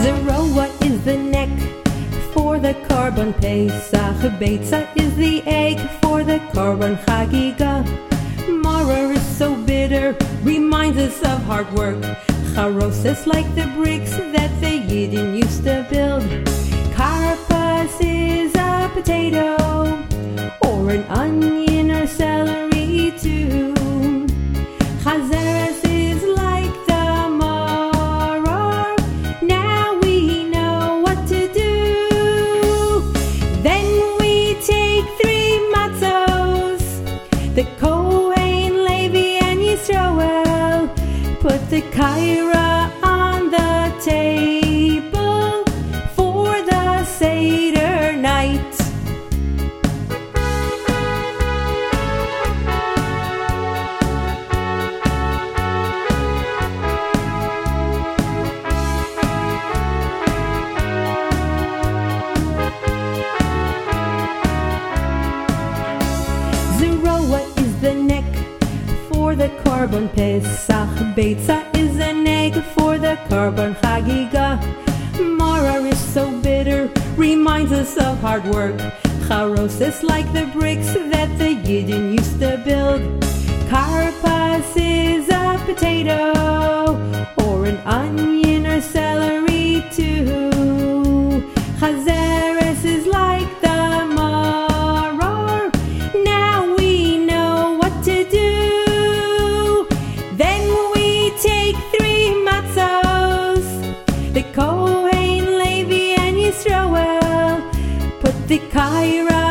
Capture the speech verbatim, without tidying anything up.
Zeroa is the neck for the Korban Pesach. Beitza is the egg for the Korban Chagiga. Maror is so bitter, reminds us of hard work. Charos is like the bricks that the Yidden used to build. Karpas is a potato, or an onion or celery too. Chazeres is like the maror. Now we know what to do. Then we take three matzos, the Kohen, Levi, and Yisroel. Put the kaira on the table for the Seder night. Zeroa is the neck for the Korban Pesach. Beitza is an egg for the Korban Chagiga. Maror is so bitter, reminds us of hard work. Charos is like the bricks that the Yidden used to build. Karpas is a potato, or an onion or celery too. Chazeres is like the maror. Now we know what to do. Then we take three matzos, the Kohen, Levi, and Yisroel. Put the kaira